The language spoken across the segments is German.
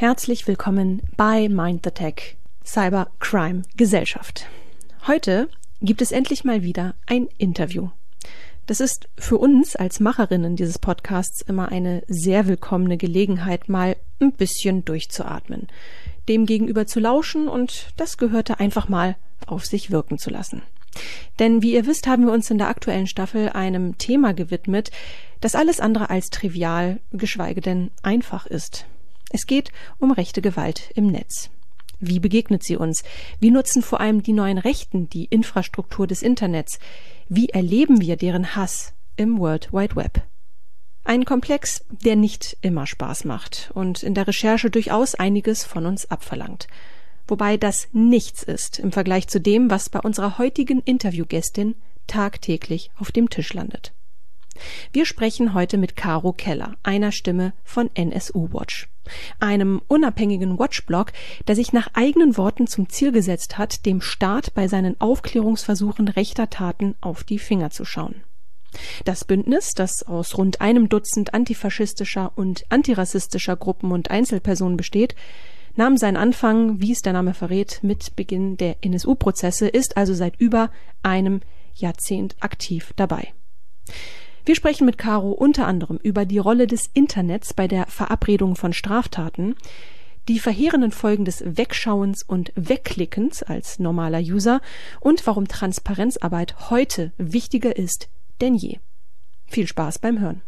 Herzlich willkommen bei Mind the Tech, Cybercrime Gesellschaft. Heute gibt es endlich mal wieder ein Interview. Das ist für uns als Macherinnen dieses Podcasts immer eine sehr willkommene Gelegenheit, mal ein bisschen durchzuatmen, dem gegenüber zu lauschen und das Gehörte einfach mal auf sich wirken zu lassen. Denn wie ihr wisst, haben wir uns in der aktuellen Staffel einem Thema gewidmet, das alles andere als trivial, geschweige denn einfach ist. Es geht um rechte Gewalt im Netz. Wie begegnet sie uns? Wie nutzen vor allem die neuen Rechten die Infrastruktur des Internets? Wie erleben wir deren Hass im World Wide Web? Ein Komplex, der nicht immer Spaß macht und in der Recherche durchaus einiges von uns abverlangt. Wobei das nichts ist im Vergleich zu dem, was bei unserer heutigen Interviewgästin tagtäglich auf dem Tisch landet. Wir sprechen heute mit Caro Keller, einer Stimme von NSU Watch, einem unabhängigen Watchblog, der sich nach eigenen Worten zum Ziel gesetzt hat, dem Staat bei seinen Aufklärungsversuchen rechter Taten auf die Finger zu schauen. Das Bündnis, das aus rund einem Dutzend antifaschistischer und antirassistischer Gruppen und Einzelpersonen besteht, nahm seinen Anfang, wie es der Name verrät, mit Beginn der NSU-Prozesse, ist also seit über einem Jahrzehnt aktiv dabei. Wir sprechen mit Caro unter anderem über die Rolle des Internets bei der Verabredung von Straftaten, die verheerenden Folgen des Wegschauens und Wegklickens als normaler User und warum Transparenzarbeit heute wichtiger ist denn je. Viel Spaß beim Hören.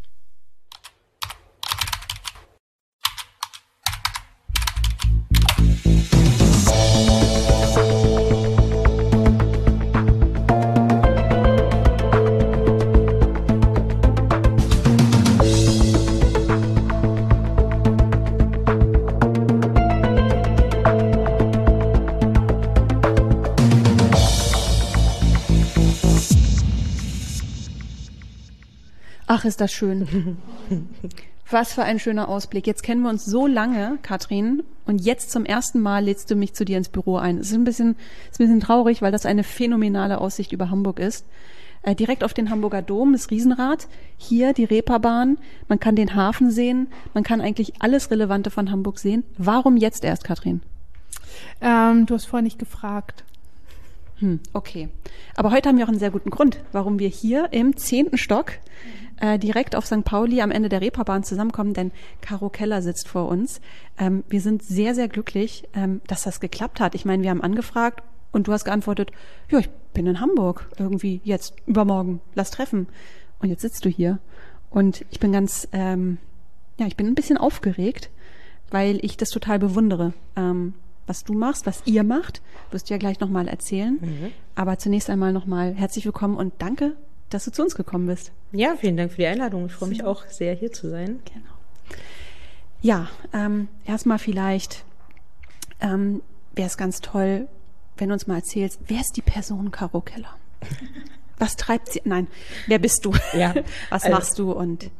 Ach, ist das schön. Was für ein schöner Ausblick. Jetzt kennen wir uns so lange, Katrin, und jetzt zum ersten Mal lädst du mich zu dir ins Büro ein. Es ist ein bisschen traurig, weil das eine phänomenale Aussicht über Hamburg ist. Direkt auf den Hamburger Dom, das Riesenrad, hier die Reeperbahn, man kann den Hafen sehen, man kann eigentlich alles Relevante von Hamburg sehen. Warum jetzt erst, Katrin? Du hast vorher nicht gefragt. Okay. Aber heute haben wir auch einen sehr guten Grund, warum wir hier im 10. Stock direkt auf St. Pauli am Ende der Reeperbahn zusammenkommen, denn Caro Keller sitzt vor uns. Wir sind sehr, sehr glücklich, dass das geklappt hat. Ich meine, wir haben angefragt und du hast geantwortet, ja, ich bin in Hamburg, irgendwie jetzt, übermorgen, lass treffen. Und jetzt sitzt du hier und ich bin ich bin ein bisschen aufgeregt, weil ich das total bewundere, was du machst, was ihr macht, wirst du ja gleich nochmal erzählen. Aber zunächst einmal nochmal herzlich willkommen und danke, dass du zu uns gekommen bist. Ja, vielen Dank für die Einladung. Ich freue mich auch sehr, hier zu sein. Genau. Ja, erstmal vielleicht wäre es ganz toll, wenn du uns mal erzählst, wer ist die Person Caro Keller? Was treibt sie? Nein, wer bist du? Ja, was machst du? Und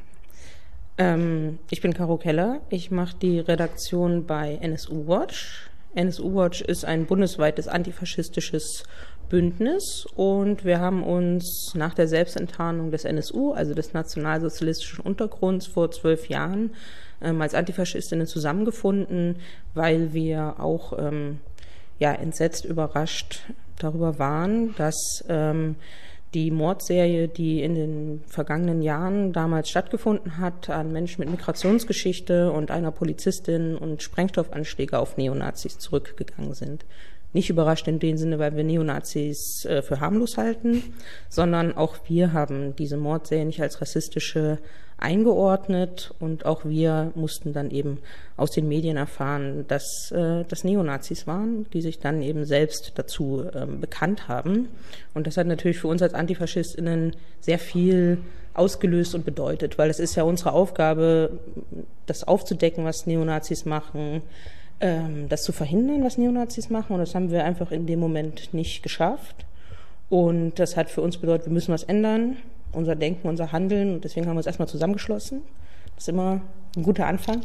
ich bin Caro Keller. Ich mache die Redaktion bei NSU Watch. NSU Watch ist ein bundesweites antifaschistisches Bündnis und wir haben uns nach der Selbstenttarnung des NSU, also des nationalsozialistischen Untergrunds, vor 12 Jahren als Antifaschistinnen zusammengefunden, weil wir auch entsetzt, überrascht darüber waren, dass die Mordserie, die in den vergangenen Jahren damals stattgefunden hat, an Menschen mit Migrationsgeschichte und einer Polizistin und Sprengstoffanschläge auf Neonazis zurückgegangen sind. Nicht überrascht in dem Sinne, weil wir Neonazis für harmlos halten, sondern auch wir haben diese Mordserie nicht als rassistische eingeordnet und auch wir mussten dann eben aus den Medien erfahren, dass das Neonazis waren, die sich dann eben selbst dazu bekannt haben. Und das hat natürlich für uns als AntifaschistInnen sehr viel ausgelöst und bedeutet, weil es ist ja unsere Aufgabe, das aufzudecken, was Neonazis machen, das zu verhindern, was Neonazis machen. Und das haben wir einfach in dem Moment nicht geschafft. Und das hat für uns bedeutet, wir müssen was ändern, unser Denken, unser Handeln. Und deswegen haben wir uns erstmal zusammengeschlossen. Das ist immer ein guter Anfang.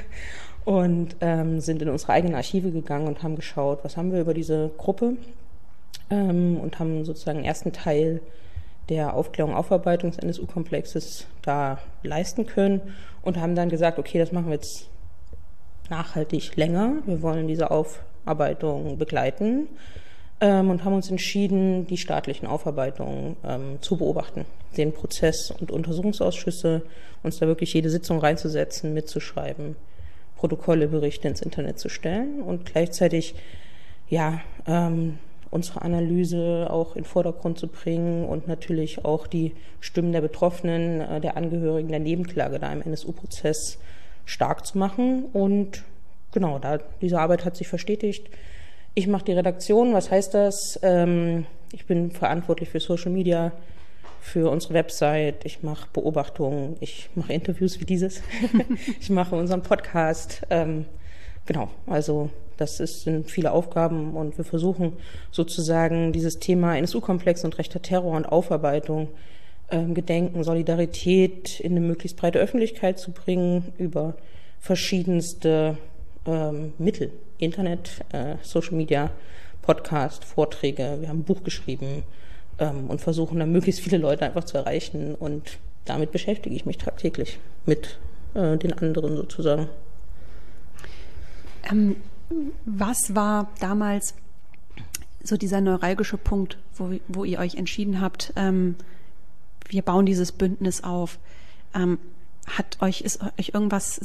Und sind in unsere eigenen Archive gegangen und haben geschaut, was haben wir über diese Gruppe. Und haben sozusagen den ersten Teil der Aufklärung, Aufarbeitung des NSU-Komplexes da leisten können. Und haben dann gesagt, okay, das machen wir jetzt nachhaltig länger. Wir wollen diese Aufarbeitung begleiten und haben uns entschieden, die staatlichen Aufarbeitungen zu beobachten, den Prozess und Untersuchungsausschüsse, uns da wirklich jede Sitzung reinzusetzen, mitzuschreiben, Protokolle, Berichte ins Internet zu stellen und gleichzeitig unsere Analyse auch in den Vordergrund zu bringen und natürlich auch die Stimmen der Betroffenen, der Angehörigen, der Nebenklage da im NSU-Prozess stark zu machen. Und genau, diese Arbeit hat sich verstetigt. Ich mache die Redaktion. Was heißt das? Ich bin verantwortlich für Social Media, für unsere Website. Ich mache Beobachtungen. Ich mache Interviews wie dieses. Ich mache unseren Podcast. Genau, also das sind viele Aufgaben und wir versuchen sozusagen dieses Thema NSU-Komplex und rechter Terror und Aufarbeitung, Gedenken, Solidarität in eine möglichst breite Öffentlichkeit zu bringen über verschiedenste Mittel, Internet, Social Media, Podcast, Vorträge. Wir haben ein Buch geschrieben und versuchen dann möglichst viele Leute einfach zu erreichen und damit beschäftige ich mich tagtäglich mit den anderen sozusagen. Was war damals so dieser neuralgische Punkt, wo ihr euch entschieden habt, wir bauen dieses Bündnis auf? Ist euch irgendwas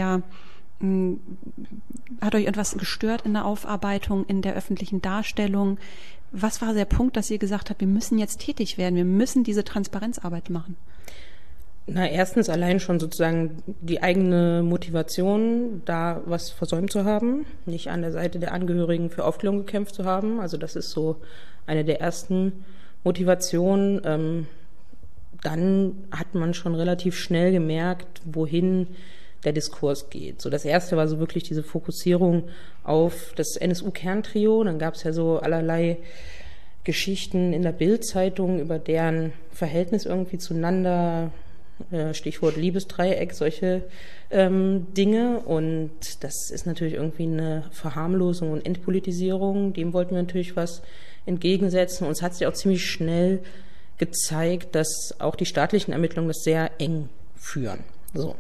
hat euch etwas gestört in der Aufarbeitung, in der öffentlichen Darstellung? Was war der Punkt, dass ihr gesagt habt, wir müssen jetzt tätig werden, wir müssen diese Transparenzarbeit machen? Erstens allein schon sozusagen die eigene Motivation, da was versäumt zu haben, nicht an der Seite der Angehörigen für Aufklärung gekämpft zu haben. Also das ist so eine der ersten Motivationen. Dann hat man schon relativ schnell gemerkt, wohin der Diskurs geht. So das erste war so wirklich diese Fokussierung auf das NSU-Kerntrio. Dann gab es ja so allerlei Geschichten in der Bild-Zeitung über deren Verhältnis irgendwie zueinander, Stichwort Liebesdreieck, solche Dinge. Und das ist natürlich irgendwie eine Verharmlosung und Entpolitisierung. Dem wollten wir natürlich was entgegensetzen. Und es hat sich auch ziemlich schnell gezeigt, dass auch die staatlichen Ermittlungen das sehr eng führen. So.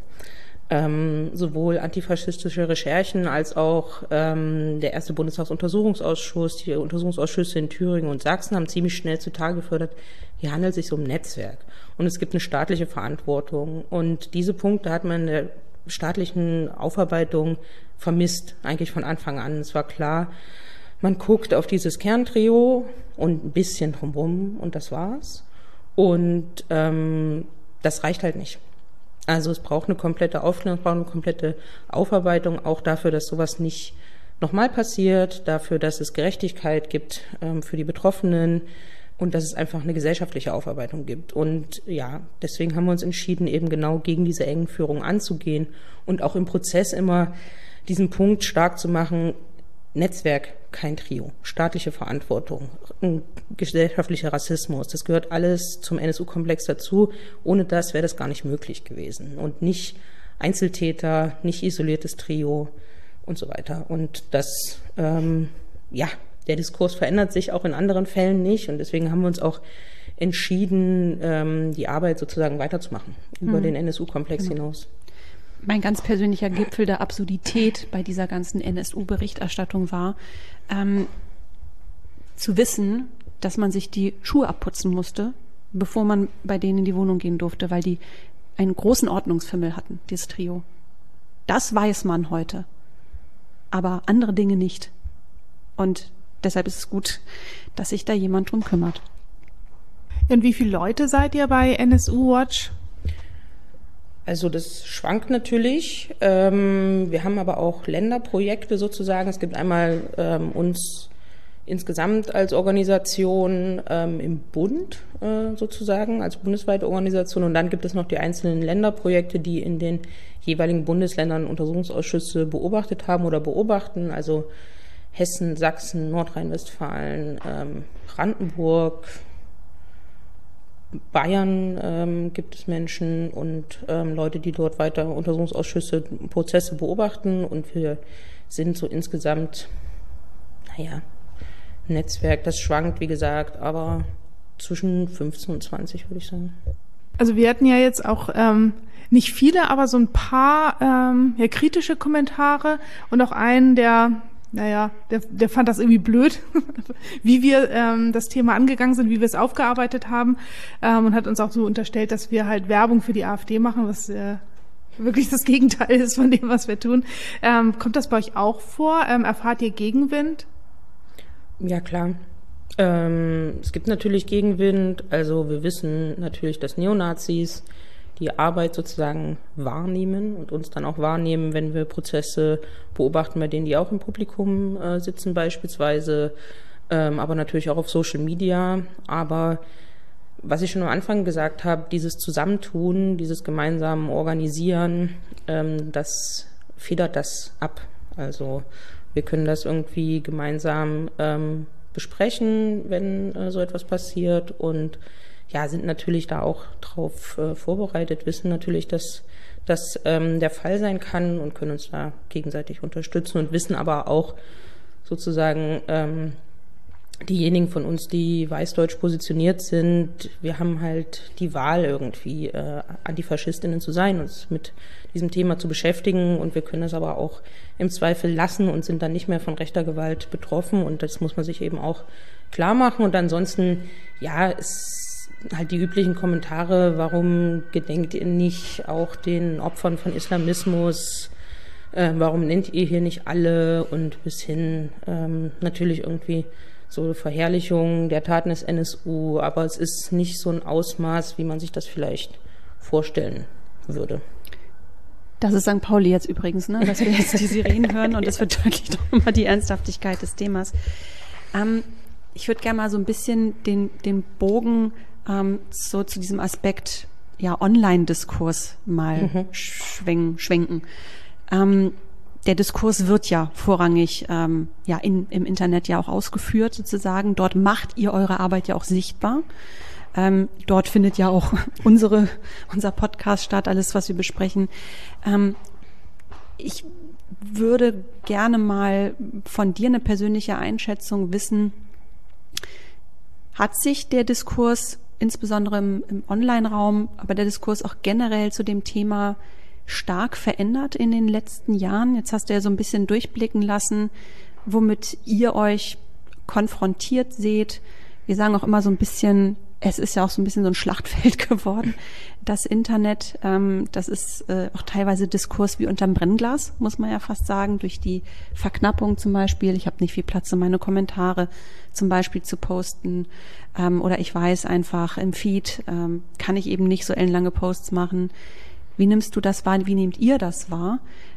Sowohl antifaschistische Recherchen als auch der erste Bundestagsuntersuchungsausschuss, die Untersuchungsausschüsse in Thüringen und Sachsen haben ziemlich schnell zutage gefördert, hier handelt es sich um ein Netzwerk und es gibt eine staatliche Verantwortung. Und diese Punkte hat man in der staatlichen Aufarbeitung vermisst, eigentlich von Anfang an. Es war klar, man guckt auf dieses Kerntrio und ein bisschen drumherum und das war's. Und das reicht halt nicht. Also es braucht eine komplette Aufklärung, es braucht eine komplette Aufarbeitung, auch dafür, dass sowas nicht nochmal passiert, dafür, dass es Gerechtigkeit gibt für die Betroffenen und dass es einfach eine gesellschaftliche Aufarbeitung gibt. Und ja, deswegen haben wir uns entschieden, eben genau gegen diese Engführung anzugehen und auch im Prozess immer diesen Punkt stark zu machen, Netzwerk, kein Trio, staatliche Verantwortung, gesellschaftlicher Rassismus, das gehört alles zum NSU-Komplex dazu. Ohne das wäre das gar nicht möglich gewesen. Und nicht Einzeltäter, nicht isoliertes Trio und so weiter. Und das, der Diskurs verändert sich auch in anderen Fällen nicht. Und deswegen haben wir uns auch entschieden, die Arbeit sozusagen weiterzumachen über den NSU-Komplex hinaus. Mein ganz persönlicher Gipfel der Absurdität bei dieser ganzen NSU-Berichterstattung war, zu wissen, dass man sich die Schuhe abputzen musste, bevor man bei denen in die Wohnung gehen durfte, weil die einen großen Ordnungsfimmel hatten, dieses Trio. Das weiß man heute, aber andere Dinge nicht. Und deshalb ist es gut, dass sich da jemand drum kümmert. Und wie viele Leute seid ihr bei NSU Watch? Also das schwankt natürlich. Wir haben aber auch Länderprojekte sozusagen. Es gibt einmal uns insgesamt als Organisation im Bund sozusagen, als bundesweite Organisation. Und dann gibt es noch die einzelnen Länderprojekte, die in den jeweiligen Bundesländern Untersuchungsausschüsse beobachtet haben oder beobachten. Also Hessen, Sachsen, Nordrhein-Westfalen, Brandenburg, Bayern gibt es Menschen und Leute, die dort weiter Untersuchungsausschüsse, Prozesse beobachten. Und wir sind so insgesamt, ein Netzwerk, das schwankt, wie gesagt, aber zwischen 15 und 20, würde ich sagen. Also wir hatten ja jetzt auch nicht viele, aber so ein paar kritische Kommentare und auch einen, der fand das irgendwie blöd, wie wir das Thema angegangen sind, wie wir es aufgearbeitet haben und hat uns auch so unterstellt, dass wir halt Werbung für die AfD machen, was wirklich das Gegenteil ist von dem, was wir tun. Kommt das bei euch auch vor? Erfahrt ihr Gegenwind? Ja, klar. Es gibt natürlich Gegenwind. Also wir wissen natürlich, dass Neonazis die Arbeit sozusagen wahrnehmen und uns dann auch wahrnehmen, wenn wir Prozesse beobachten, bei denen die auch im Publikum sitzen beispielsweise, aber natürlich auch auf Social Media. Aber was ich schon am Anfang gesagt habe, dieses Zusammentun, dieses gemeinsame Organisieren, das federt das ab. Also wir können das irgendwie gemeinsam besprechen, wenn so etwas passiert und ja, sind natürlich da auch drauf vorbereitet, wissen natürlich, dass das der Fall sein kann und können uns da gegenseitig unterstützen und wissen aber auch sozusagen, diejenigen von uns, die weißdeutsch positioniert sind, wir haben halt die Wahl irgendwie AntifaschistInnen zu sein, uns mit diesem Thema zu beschäftigen und wir können das aber auch im Zweifel lassen und sind dann nicht mehr von rechter Gewalt betroffen und das muss man sich eben auch klar machen und ansonsten, ja, es halt die üblichen Kommentare, warum gedenkt ihr nicht auch den Opfern von Islamismus, warum nennt ihr hier nicht alle und bis hin natürlich irgendwie so Verherrlichung der Taten des NSU, aber es ist nicht so ein Ausmaß, wie man sich das vielleicht vorstellen würde. Das ist St. Pauli jetzt übrigens, ne? Dass wir jetzt die Sirenen hören und das verdeutlicht doch immer die Ernsthaftigkeit des Themas. Ich würde gerne mal so ein bisschen den Bogen so zu diesem Aspekt Online-Diskurs mal schwenken. Der Diskurs wird ja vorrangig im Internet ja auch ausgeführt sozusagen. Dort macht ihr eure Arbeit ja auch sichtbar. Dort findet ja auch unser Podcast statt, alles, was wir besprechen. Ich würde gerne mal von dir eine persönliche Einschätzung wissen. Hat sich der Diskurs, insbesondere im Online-Raum, aber der Diskurs auch generell zu dem Thema stark verändert in den letzten Jahren? Jetzt hast du ja so ein bisschen durchblicken lassen, womit ihr euch konfrontiert seht. Wir sagen auch immer so ein bisschen, es ist ja auch so ein bisschen so ein Schlachtfeld geworden. Das Internet, das ist auch teilweise Diskurs wie unterm Brennglas, muss man ja fast sagen, durch die Verknappung zum Beispiel. Ich habe nicht viel Platz, um meine Kommentare zum Beispiel zu posten. Oder ich weiß einfach, im Feed kann ich eben nicht so ellenlange Posts machen. Wie nimmst du das wahr? Wie nehmt ihr das wahr?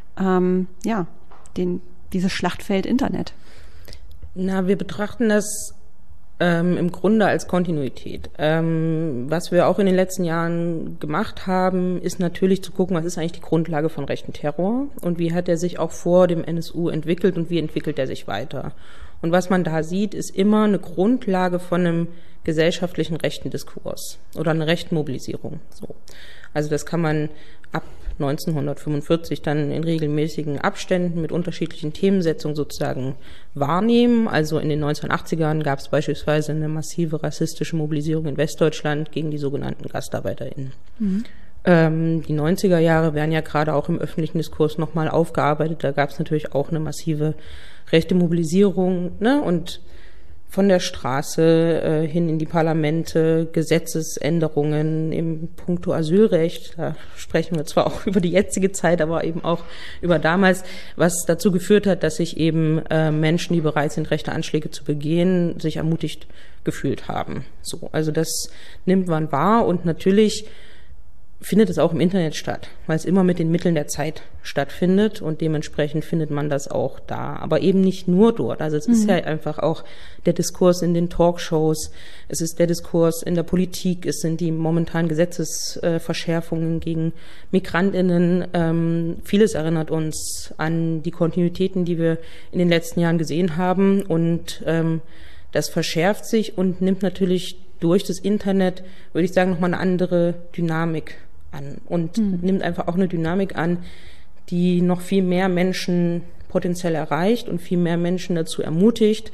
Dieses Schlachtfeld Internet. Na, wir betrachten das im Grunde als Kontinuität. Was wir auch in den letzten Jahren gemacht haben, ist natürlich zu gucken, was ist eigentlich die Grundlage von rechten Terror und wie hat er sich auch vor dem NSU entwickelt und wie entwickelt er sich weiter. Und was man da sieht, ist immer eine Grundlage von einem gesellschaftlichen rechten Diskurs oder eine rechten Mobilisierung. So. Also das kann man ab 1945 dann in regelmäßigen Abständen mit unterschiedlichen Themensetzungen sozusagen wahrnehmen. Also in den 1980ern gab es beispielsweise eine massive rassistische Mobilisierung in Westdeutschland gegen die sogenannten GastarbeiterInnen. Mhm. Die 90er Jahre werden ja gerade auch im öffentlichen Diskurs nochmal aufgearbeitet. Da gab es natürlich auch eine massive rechte Mobilisierung, ne? Und von der Straße hin in die Parlamente, Gesetzesänderungen im Punkto Asylrecht. Da sprechen wir zwar auch über die jetzige Zeit, aber eben auch über damals, was dazu geführt hat, dass sich eben Menschen, die bereit sind, rechte Anschläge zu begehen, sich ermutigt gefühlt haben. So, also das nimmt man wahr und natürlich findet es auch im Internet statt, weil es immer mit den Mitteln der Zeit stattfindet und dementsprechend findet man das auch da. Aber eben nicht nur dort. Also es ist ja einfach auch der Diskurs in den Talkshows, es ist der Diskurs in der Politik, es sind die momentanen Gesetzesverschärfungen gegen MigrantInnen. Vieles erinnert uns an die Kontinuitäten, die wir in den letzten Jahren gesehen haben und das verschärft sich und nimmt natürlich durch das Internet, würde ich sagen, nochmal eine andere Dynamik an und nimmt einfach auch eine Dynamik an, die noch viel mehr Menschen potenziell erreicht und viel mehr Menschen dazu ermutigt,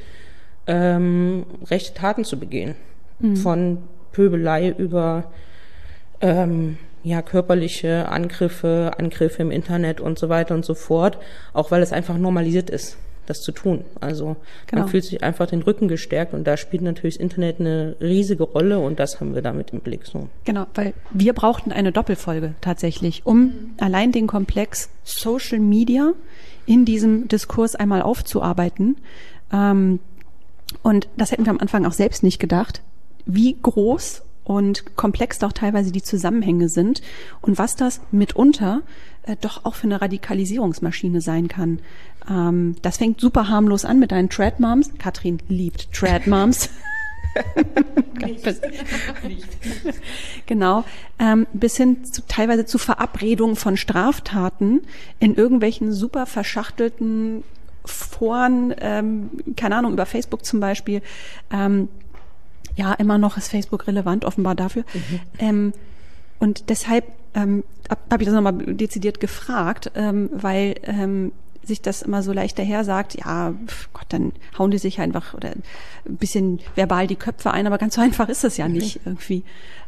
rechte Taten zu begehen. Von Pöbelei über körperliche Angriffe im Internet und so weiter und so fort, auch weil es einfach normalisiert ist, das zu tun. Also man fühlt sich einfach den Rücken gestärkt und da spielt natürlich das Internet eine riesige Rolle und das haben wir damit im Blick so. Genau, weil wir brauchten eine Doppelfolge tatsächlich, um allein den Komplex Social Media in diesem Diskurs einmal aufzuarbeiten. Und das hätten wir am Anfang auch selbst nicht gedacht, wie groß und komplex doch teilweise die Zusammenhänge sind und was das mitunter doch auch für eine Radikalisierungsmaschine sein kann. Das fängt super harmlos an mit deinen Trad-Moms. Katrin liebt Trad-Moms. Genau, bis hin zu, teilweise zu Verabredungen von Straftaten in irgendwelchen super verschachtelten Foren, keine Ahnung, über Facebook zum Beispiel. Ja, immer noch ist Facebook relevant, offenbar dafür. Und deshalb habe ich das nochmal dezidiert gefragt, weil sich das immer so leicht daher sagt, ja, Gott, dann hauen die sich einfach oder ein bisschen verbal die Köpfe ein, aber ganz so einfach ist das ja nicht irgendwie.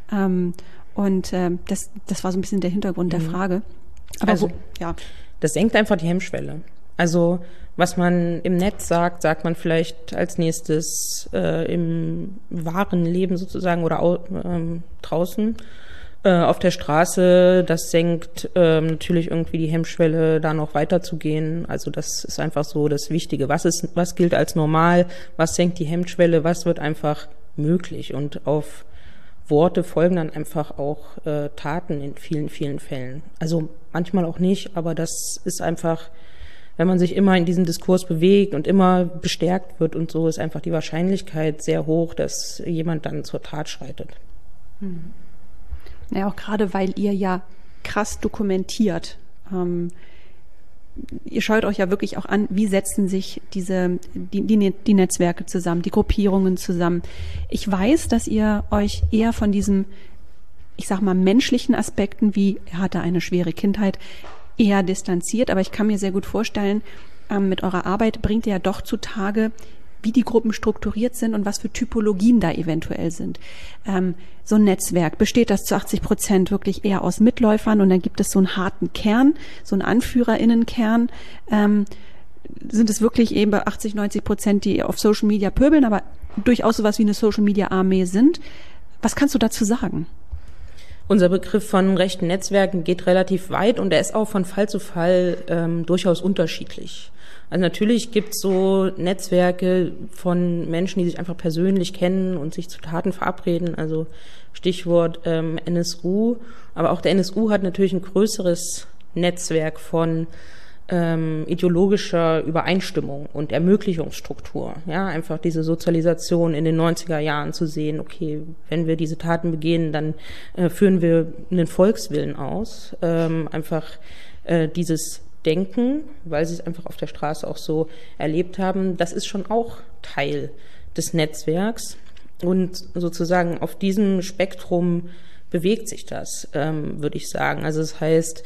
Das war so ein bisschen der Hintergrund der Frage. Aber also, das senkt einfach die Hemmschwelle. Also was man im Netz sagt, sagt man vielleicht als nächstes im wahren Leben sozusagen oder draußen auf der Straße. Das senkt natürlich irgendwie die Hemmschwelle, da noch weiterzugehen. Also das ist einfach so das Wichtige. Was gilt als normal? Was senkt die Hemmschwelle? Was wird einfach möglich? Und auf Worte folgen dann einfach auch Taten in vielen, vielen Fällen. Also manchmal auch nicht, aber das ist einfach, wenn man sich immer in diesem Diskurs bewegt und immer bestärkt wird und so, ist einfach die Wahrscheinlichkeit sehr hoch, dass jemand dann zur Tat schreitet. Naja, auch gerade, weil ihr ja krass dokumentiert. Ihr schaut euch ja wirklich auch an, wie setzen sich die Netzwerke zusammen, die Gruppierungen zusammen. Ich weiß, dass ihr euch eher von diesem, ich sag mal, menschlichen Aspekten, wie er hatte eine schwere Kindheit, eher distanziert, aber ich kann mir sehr gut vorstellen, mit eurer Arbeit bringt ihr ja doch zutage, wie die Gruppen strukturiert sind und was für Typologien da eventuell sind. So ein Netzwerk, besteht das zu 80% wirklich eher aus Mitläufern und dann gibt es so einen harten Kern, so einen AnführerInnenkern. Sind es wirklich eben bei 80-90%, die auf Social Media pöbeln, aber durchaus sowas wie eine Social Media Armee sind. Was kannst du dazu sagen? Unser Begriff von rechten Netzwerken geht relativ weit und er ist auch von Fall zu Fall durchaus unterschiedlich. Also natürlich gibt es so Netzwerke von Menschen, die sich einfach persönlich kennen und sich zu Taten verabreden, also Stichwort NSU. Aber auch der NSU hat natürlich ein größeres Netzwerk von ideologischer Übereinstimmung und Ermöglichungsstruktur. Ja, einfach diese Sozialisation in den 90er Jahren zu sehen, okay, wenn wir diese Taten begehen, dann führen wir einen Volkswillen aus. Einfach dieses Denken, weil sie es einfach auf der Straße auch so erlebt haben, das ist schon auch Teil des Netzwerks. Und sozusagen auf diesem Spektrum bewegt sich das, würde ich sagen. Also das heißt,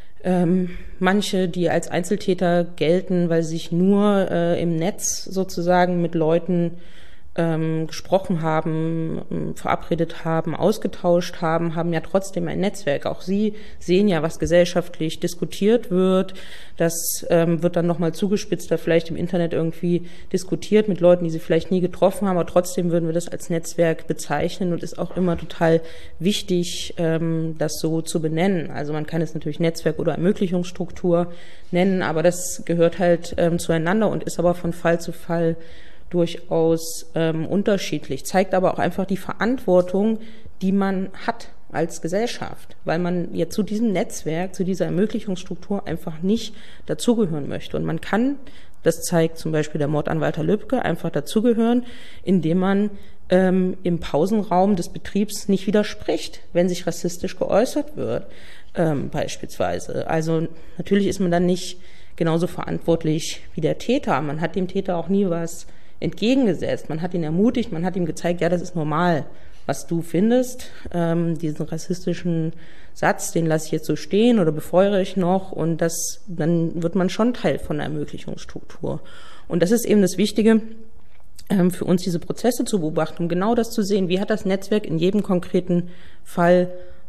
manche, die als Einzeltäter gelten, weil sie sich nur im Netz sozusagen mit Leuten gesprochen haben, verabredet haben, ausgetauscht haben, haben ja trotzdem ein Netzwerk. Auch sie sehen ja, was gesellschaftlich diskutiert wird. Das wird dann nochmal zugespitzt, da vielleicht im Internet irgendwie diskutiert mit Leuten, die sie vielleicht nie getroffen haben, aber trotzdem würden wir das als Netzwerk bezeichnen und ist auch immer total wichtig, das so zu benennen. Also man kann es natürlich Netzwerk oder Ermöglichungsstruktur nennen, aber das gehört halt zueinander und ist aber von Fall zu Fall durchaus unterschiedlich, zeigt aber auch einfach die Verantwortung, die man hat als Gesellschaft, weil man ja zu diesem Netzwerk, zu dieser Ermöglichungsstruktur einfach nicht dazugehören möchte. Und man kann, das zeigt zum Beispiel der Mord an Walter Lübcke, einfach dazugehören, indem man im Pausenraum des Betriebs nicht widerspricht, wenn sich rassistisch geäußert wird, beispielsweise. Also natürlich ist man dann nicht genauso verantwortlich wie der Täter. Man hat dem Täter auch nie was entgegengesetzt. Man hat ihn ermutigt, man hat ihm gezeigt, ja, das ist normal, was du findest. Diesen rassistischen Satz, den lasse ich jetzt so stehen oder befeuere ich noch und dann wird man schon Teil von der Ermöglichungsstruktur. Und das ist eben das Wichtige für uns, diese Prozesse zu beobachten, um genau das zu sehen, wie hat das Netzwerk in jedem konkreten Fall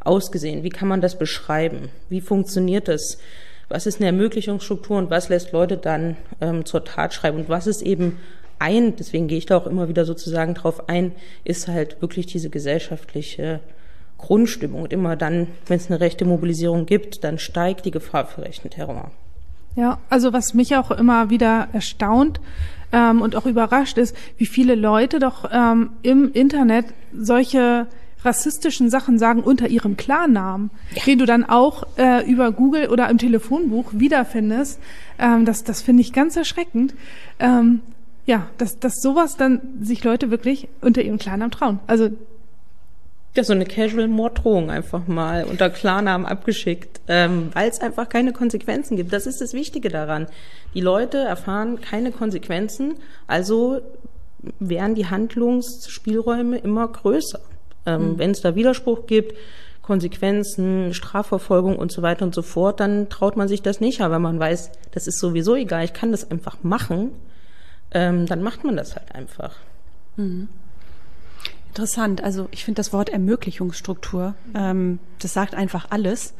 ausgesehen? Wie kann man das beschreiben? Wie funktioniert das? Was ist eine Ermöglichungsstruktur und was lässt Leute dann zur Tat schreiben? Und was ist eben deswegen gehe ich da auch immer wieder sozusagen drauf ein, ist halt wirklich diese gesellschaftliche Grundstimmung. Und immer dann, wenn es eine rechte Mobilisierung gibt, dann steigt die Gefahr für rechten Terror. Ja, also was mich auch immer wieder erstaunt und auch überrascht ist, wie viele Leute doch im Internet solche rassistischen Sachen sagen unter ihrem Klarnamen, den du dann auch über Google oder im Telefonbuch wiederfindest. Das finde ich ganz erschreckend. Dass sowas dann sich Leute wirklich unter ihrem Klarnamen trauen. Also ja, so eine Casual-Morddrohung einfach mal unter Klarnamen abgeschickt, weil es einfach keine Konsequenzen gibt. Das ist das Wichtige daran. Die Leute erfahren keine Konsequenzen, also werden die Handlungsspielräume immer größer. Wenn es da Widerspruch gibt, Konsequenzen, Strafverfolgung und so weiter und so fort, dann traut man sich das nicht. Aber wenn man weiß, das ist sowieso egal, ich kann das einfach machen, dann macht man das halt einfach. Mhm. Interessant. Also ich finde das Wort Ermöglichungsstruktur, das sagt einfach alles,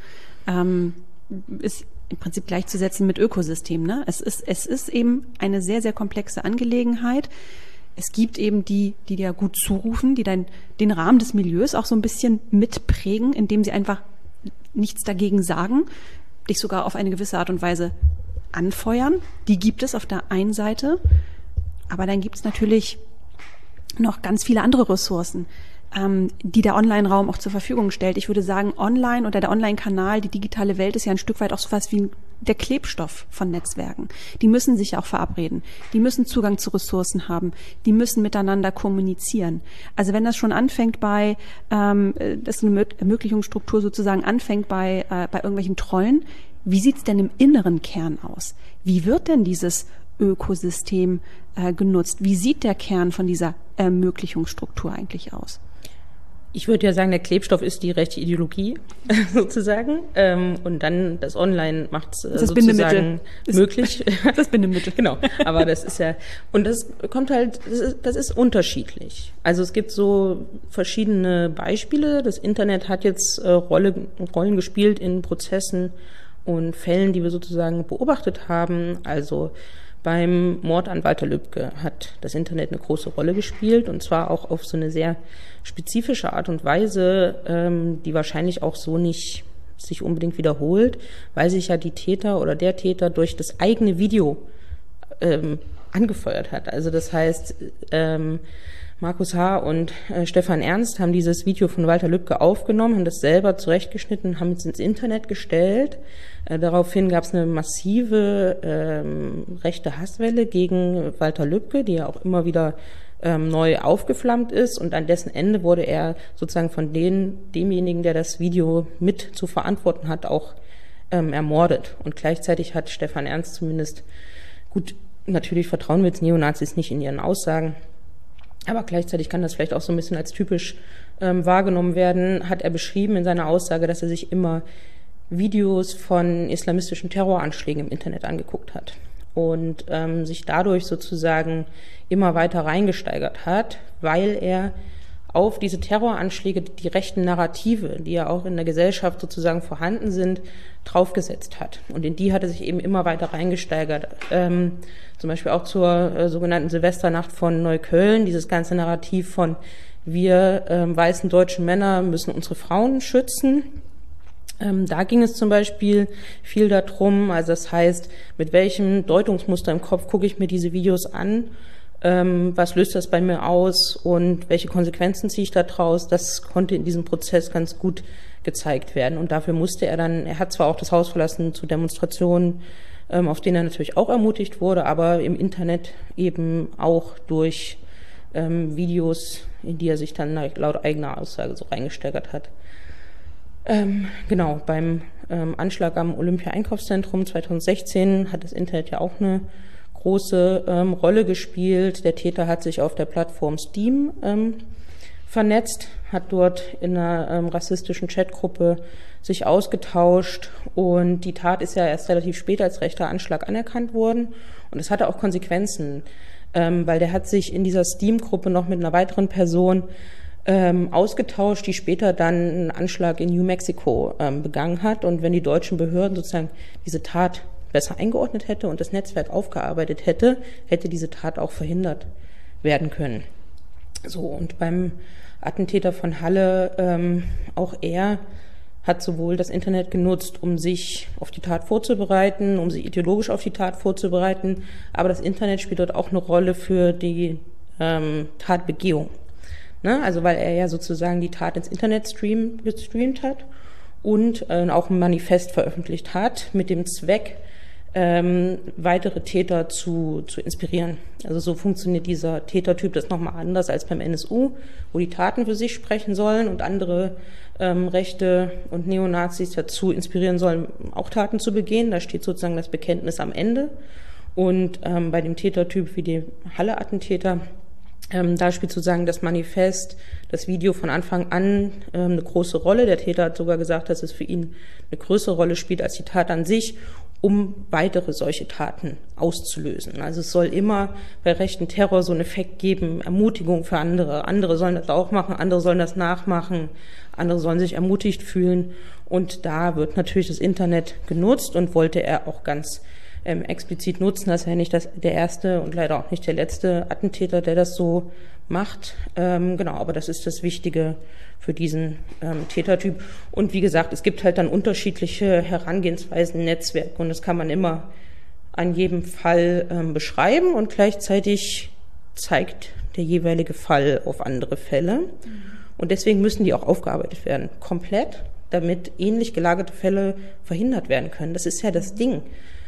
ist im Prinzip gleichzusetzen mit Ökosystem. Ne? Es ist eben eine sehr, sehr komplexe Angelegenheit. Es gibt eben die dir gut zurufen, die den Rahmen des Milieus auch so ein bisschen mitprägen, indem sie einfach nichts dagegen sagen, dich sogar auf eine gewisse Art und Weise anfeuern. Die gibt es auf der einen Seite, aber dann gibt es natürlich noch ganz viele andere Ressourcen, die der Online-Raum auch zur Verfügung stellt. Ich würde sagen, online oder der Online-Kanal, die digitale Welt ist ja ein Stück weit auch sowas wie der Klebstoff von Netzwerken. Die müssen sich auch verabreden. Die müssen Zugang zu Ressourcen haben. Die müssen miteinander kommunizieren. Also wenn das schon anfängt dass eine Ermöglichungsstruktur sozusagen anfängt bei irgendwelchen Trollen, wie sieht's denn im inneren Kern aus? Wie wird denn dieses Ökosystem genutzt? Wie sieht der Kern von dieser Ermöglichungsstruktur eigentlich aus? Ich würde ja sagen, der Klebstoff ist die rechte Ideologie sozusagen, und dann das Online macht es sozusagen möglich. Das Bindemittel. Genau, aber das ist ja, und das kommt halt, das ist unterschiedlich. Also es gibt so verschiedene Beispiele. Das Internet hat jetzt Rollen gespielt in Prozessen und Fällen, die wir sozusagen beobachtet haben. Also beim Mord an Walter Lübcke hat das Internet eine große Rolle gespielt, und zwar auch auf so eine sehr spezifische Art und Weise, die wahrscheinlich auch so nicht sich unbedingt wiederholt, weil sich ja die Täter oder der Täter durch das eigene Video angefeuert hat. Also das heißt, Markus H. und Stefan Ernst haben dieses Video von Walter Lübcke aufgenommen, haben das selber zurechtgeschnitten, haben es ins Internet gestellt. Daraufhin gab es eine massive rechte Hasswelle gegen Walter Lübcke, die ja auch immer wieder neu aufgeflammt ist, und an dessen Ende wurde er sozusagen von demjenigen, der das Video mit zu verantworten hat, auch ermordet. Und gleichzeitig hat Stefan Ernst zumindest, gut, natürlich vertrauen wir jetzt Neonazis nicht in ihren Aussagen, aber gleichzeitig kann das vielleicht auch so ein bisschen als typisch wahrgenommen werden, hat er beschrieben in seiner Aussage, dass er sich immer Videos von islamistischen Terroranschlägen im Internet angeguckt hat und sich dadurch sozusagen immer weiter reingesteigert hat, weil er auf diese Terroranschläge die rechten Narrative, die ja auch in der Gesellschaft sozusagen vorhanden sind, draufgesetzt hat. Und in die hat er sich eben immer weiter reingesteigert. Zum Beispiel auch zur sogenannten Silvesternacht von Neukölln, dieses ganze Narrativ von wir weißen deutschen Männer müssen unsere Frauen schützen. Da ging es zum Beispiel viel darum, also das heißt, mit welchem Deutungsmuster im Kopf gucke ich mir diese Videos an, was löst das bei mir aus und welche Konsequenzen ziehe ich da draus, das konnte in diesem Prozess ganz gut gezeigt werden. Und dafür musste er hat zwar auch das Haus verlassen zu Demonstrationen, auf denen er natürlich auch ermutigt wurde, aber im Internet eben auch durch Videos, in die er sich dann laut eigener Aussage so reingesteigert hat. Genau, beim Anschlag am Olympia-Einkaufszentrum 2016 hat das Internet ja auch eine große Rolle gespielt. Der Täter hat sich auf der Plattform Steam vernetzt, hat dort in einer rassistischen Chatgruppe sich ausgetauscht, und die Tat ist ja erst relativ spät als rechter Anschlag anerkannt worden, und es hatte auch Konsequenzen, weil der hat sich in dieser Steam-Gruppe noch mit einer weiteren Person ausgetauscht, die später dann einen Anschlag in New Mexico begangen hat. Und wenn die deutschen Behörden sozusagen diese Tat besser eingeordnet hätte und das Netzwerk aufgearbeitet hätte, hätte diese Tat auch verhindert werden können. So, und beim Attentäter von Halle, auch er hat sowohl das Internet genutzt, um sich auf die Tat vorzubereiten, um sich ideologisch auf die Tat vorzubereiten, aber das Internet spielt dort auch eine Rolle für die Tatbegehung. Ne? Also weil er ja sozusagen die Tat ins Internet gestreamt hat und auch ein Manifest veröffentlicht hat mit dem Zweck, weitere Täter zu inspirieren. Also so funktioniert dieser Tätertyp, das nochmal anders als beim NSU, wo die Taten für sich sprechen sollen und andere Rechte und Neonazis dazu inspirieren sollen, auch Taten zu begehen. Da steht sozusagen das Bekenntnis am Ende. Und bei dem Tätertyp wie dem Halle-Attentäter, da spielt sozusagen das Manifest, das Video von Anfang an eine große Rolle. Der Täter hat sogar gesagt, dass es für ihn eine größere Rolle spielt als die Tat an sich, um weitere solche Taten auszulösen. Also es soll immer bei rechten Terror so einen Effekt geben, Ermutigung für andere. Andere sollen das auch machen, andere sollen das nachmachen, andere sollen sich ermutigt fühlen. Und da wird natürlich das Internet genutzt und wollte er auch ganz explizit nutzen. Das ist ja nicht der erste und leider auch nicht der letzte Attentäter, der das so macht. Genau, aber das ist das Wichtige für diesen Tätertyp. Und wie gesagt, es gibt halt dann unterschiedliche Herangehensweisen im Netzwerk und das kann man immer an jedem Fall beschreiben und gleichzeitig zeigt der jeweilige Fall auf andere Fälle. Und deswegen müssen die auch aufgearbeitet werden, komplett, damit ähnlich gelagerte Fälle verhindert werden können. Das ist ja das Ding.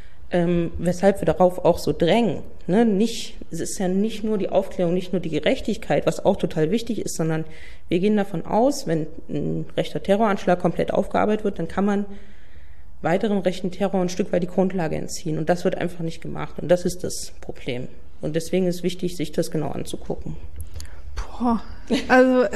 Weshalb wir darauf auch so drängen. Ne? Es ist ja nicht nur die Aufklärung, nicht nur die Gerechtigkeit, was auch total wichtig ist, sondern wir gehen davon aus, wenn ein rechter Terroranschlag komplett aufgearbeitet wird, dann kann man weiteren rechten Terror ein Stück weit die Grundlage entziehen. Und das wird einfach nicht gemacht. Und das ist das Problem. Und deswegen ist wichtig, sich das genau anzugucken. Boah, also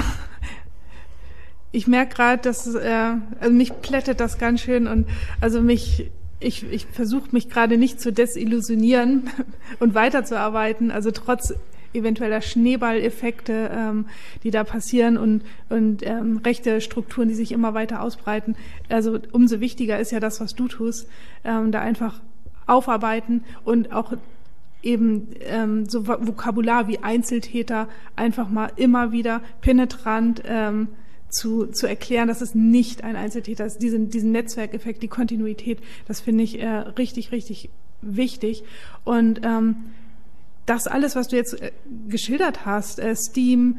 ich merke gerade, dass also mich plättet das ganz schön und also ich versuche mich gerade nicht zu desillusionieren und weiterzuarbeiten, also trotz eventueller Schneeballeffekte, die da passieren und rechte Strukturen, die sich immer weiter ausbreiten. Also umso wichtiger ist ja das, was du tust, da einfach aufarbeiten und auch eben so Vokabular wie Einzeltäter einfach mal immer wieder penetrant zu erklären, dass es nicht ein Einzeltäter ist. Diesen Netzwerkeffekt, die Kontinuität, das finde ich richtig, richtig wichtig. Und das alles, was du jetzt geschildert hast, Steam,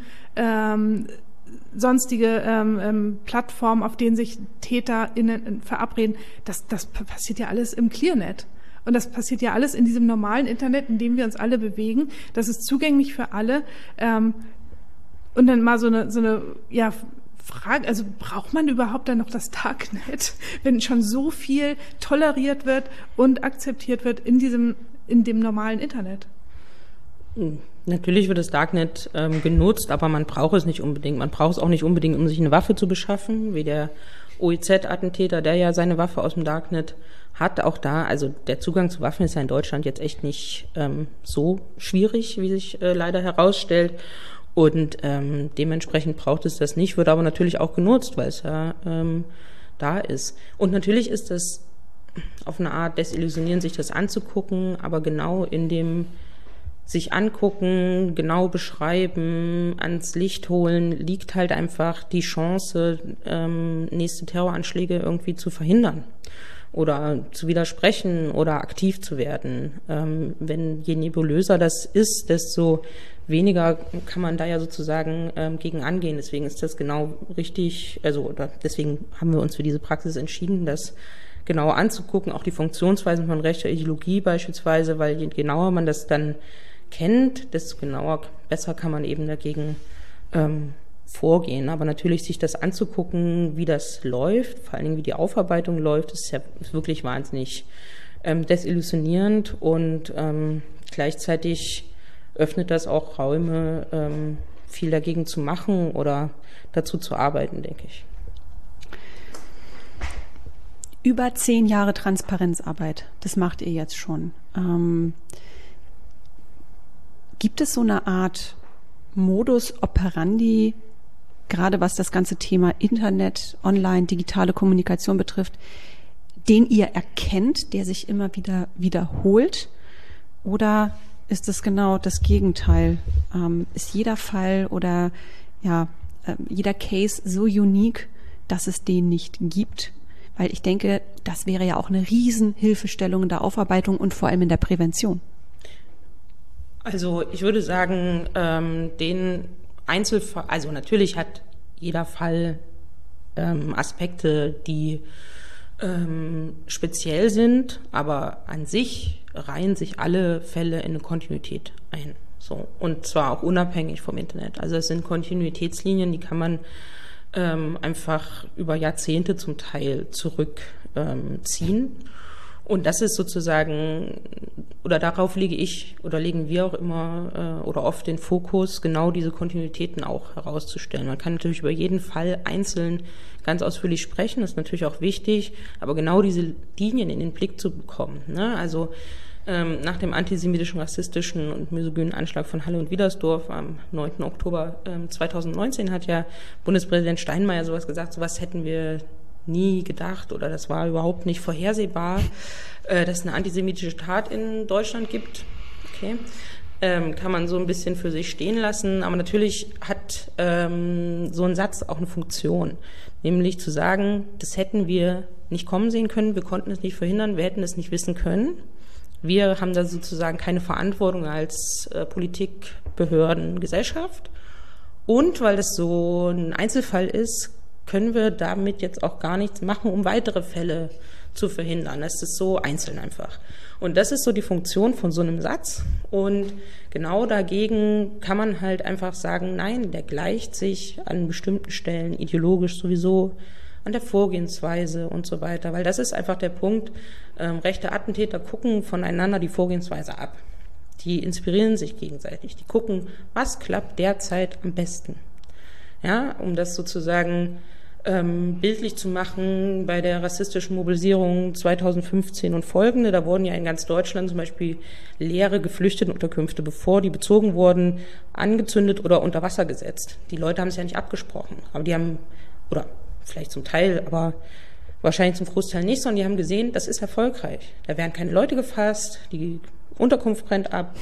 sonstige Plattformen, auf denen sich TäterInnen verabreden, das passiert ja alles im Clearnet. Und das passiert ja alles in diesem normalen Internet, in dem wir uns alle bewegen. Das ist zugänglich für alle. Und dann mal so eine Frage, also braucht man überhaupt dann noch das Darknet, wenn schon so viel toleriert wird und akzeptiert wird in dem normalen Internet? Natürlich wird das Darknet genutzt, aber man braucht es nicht unbedingt. Man braucht es auch nicht unbedingt, um sich eine Waffe zu beschaffen, wie der OEZ-Attentäter, der ja seine Waffe aus dem Darknet hat. Auch da, also der Zugang zu Waffen ist ja in Deutschland jetzt echt nicht so schwierig, wie sich leider herausstellt. Und dementsprechend braucht es das nicht, wird aber natürlich auch genutzt, weil es ja da ist. Und natürlich ist das auf eine Art desillusionierend, sich das anzugucken, aber genau in dem sich angucken, genau beschreiben, ans Licht holen, liegt halt einfach die Chance, nächste Terroranschläge irgendwie zu verhindern oder zu widersprechen oder aktiv zu werden. Je nebulöser das ist, desto weniger kann man da ja sozusagen gegen angehen. Deswegen ist das genau richtig, deswegen haben wir uns für diese Praxis entschieden, das genauer anzugucken, auch die Funktionsweisen von rechter Ideologie beispielsweise, weil je genauer man das dann kennt, desto besser kann man eben dagegen vorgehen. Aber natürlich sich das anzugucken, wie das läuft, vor allen Dingen wie die Aufarbeitung läuft, ist wirklich wahnsinnig desillusionierend und gleichzeitig öffnet das auch Räume, viel dagegen zu machen oder dazu zu arbeiten, denke ich. Über 10 Jahre Transparenzarbeit, das macht ihr jetzt schon. Gibt es so eine Art Modus operandi, gerade was das ganze Thema Internet, Online, digitale Kommunikation betrifft, den ihr erkennt, der sich immer wieder wiederholt? Oder ist es genau das Gegenteil? Ist jeder Fall oder jeder Case so unique, dass es den nicht gibt? Weil ich denke, das wäre ja auch eine Riesenhilfestellung in der Aufarbeitung und vor allem in der Prävention. Also ich würde sagen, den Einzelfall, also natürlich hat jeder Fall Aspekte, die speziell sind, aber an sich reihen sich alle Fälle in eine Kontinuität ein. So. Und zwar auch unabhängig vom Internet. Also es sind Kontinuitätslinien, die kann man einfach über Jahrzehnte zum Teil zurückziehen. Und das ist sozusagen, oder darauf legen wir auch immer oder oft den Fokus, genau diese Kontinuitäten auch herauszustellen. Man kann natürlich über jeden Fall einzeln ganz ausführlich sprechen, das ist natürlich auch wichtig, aber genau diese Linien in den Blick zu bekommen. Ne? Also nach dem antisemitischen, rassistischen und misogynen Anschlag von Halle und Wiedersdorf am 9. Oktober 2019 hat ja Bundespräsident Steinmeier sowas gesagt, sowas hätten wir nie gedacht oder das war überhaupt nicht vorhersehbar, dass es eine antisemitische Tat in Deutschland gibt. Okay. Kann man so ein bisschen für sich stehen lassen, aber natürlich hat so ein Satz auch eine Funktion, nämlich zu sagen, das hätten wir nicht kommen sehen können, wir konnten es nicht verhindern, wir hätten es nicht wissen können. Wir haben da sozusagen keine Verantwortung als Politik, Behörden, Gesellschaft. Und weil das so ein Einzelfall ist, können wir damit jetzt auch gar nichts machen, um weitere Fälle zu verhindern. Das ist so einzeln einfach. Und das ist so die Funktion von so einem Satz. Und genau dagegen kann man halt einfach sagen, nein, der gleicht sich an bestimmten Stellen ideologisch sowieso an der Vorgehensweise und so weiter. Weil das ist einfach der Punkt, rechte Attentäter gucken voneinander die Vorgehensweise ab. Die inspirieren sich gegenseitig. Die gucken, was klappt derzeit am besten. Ja, um das sozusagen bildlich zu machen, bei der rassistischen Mobilisierung 2015 und folgende, da wurden ja in ganz Deutschland zum Beispiel leere Geflüchtetenunterkünfte, bevor die bezogen wurden, angezündet oder unter Wasser gesetzt. Die Leute haben es ja nicht abgesprochen, aber die haben, oder vielleicht zum Teil, aber wahrscheinlich zum Großteil nicht, sondern die haben gesehen, das ist erfolgreich. Da werden keine Leute gefasst, die Unterkunft brennt ab,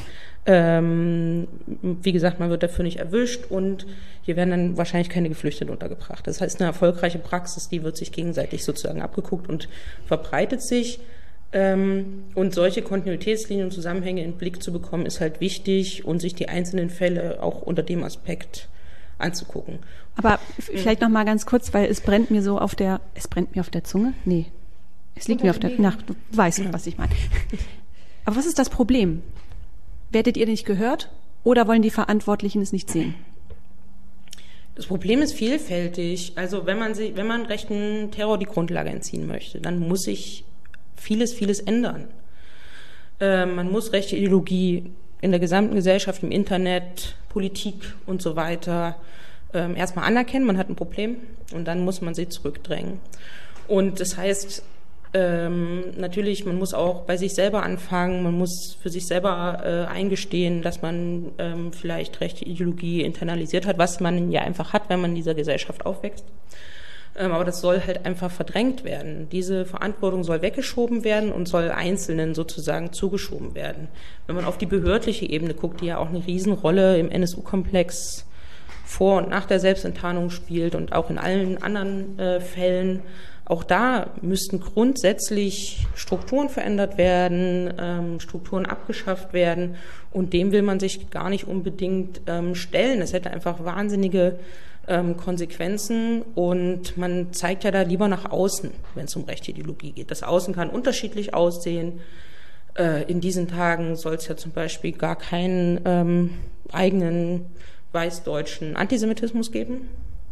wie gesagt, man wird dafür nicht erwischt und hier werden dann wahrscheinlich keine Geflüchteten untergebracht. Das heißt, eine erfolgreiche Praxis, die wird sich gegenseitig sozusagen abgeguckt und verbreitet sich. Und solche Kontinuitätslinien und Zusammenhänge in den Blick zu bekommen, ist halt wichtig und sich die einzelnen Fälle auch unter dem Aspekt anzugucken. Aber vielleicht noch mal ganz kurz, weil es brennt mir auf der Zunge? Nee, es liegt mir auf der, du weißt, was ich meine. Aber was ist das Problem? Werdet ihr nicht gehört oder wollen die Verantwortlichen es nicht sehen? Das Problem ist vielfältig. Also wenn man rechten Terror die Grundlage entziehen möchte, dann muss sich vieles ändern. Man muss rechte Ideologie in der gesamten Gesellschaft, im Internet, Politik und so weiter erstmal anerkennen, man hat ein Problem und dann muss man sie zurückdrängen. Und das heißt, natürlich, man muss auch bei sich selber anfangen, man muss für sich selber eingestehen, dass man vielleicht rechte Ideologie internalisiert hat, was man ja einfach hat, wenn man in dieser Gesellschaft aufwächst. Aber das soll halt einfach verdrängt werden. Diese Verantwortung soll weggeschoben werden und soll Einzelnen sozusagen zugeschoben werden. Wenn man auf die behördliche Ebene guckt, die ja auch eine Riesenrolle im NSU-Komplex vor und nach der Selbstenttarnung spielt und auch in allen anderen Fällen, auch da müssten grundsätzlich Strukturen verändert werden, Strukturen abgeschafft werden und dem will man sich gar nicht unbedingt stellen. Es hätte einfach wahnsinnige Konsequenzen und man zeigt ja da lieber nach außen, wenn es um rechte Ideologie geht. Das Außen kann unterschiedlich aussehen. In diesen Tagen soll es ja zum Beispiel gar keinen eigenen weißdeutschen Antisemitismus geben.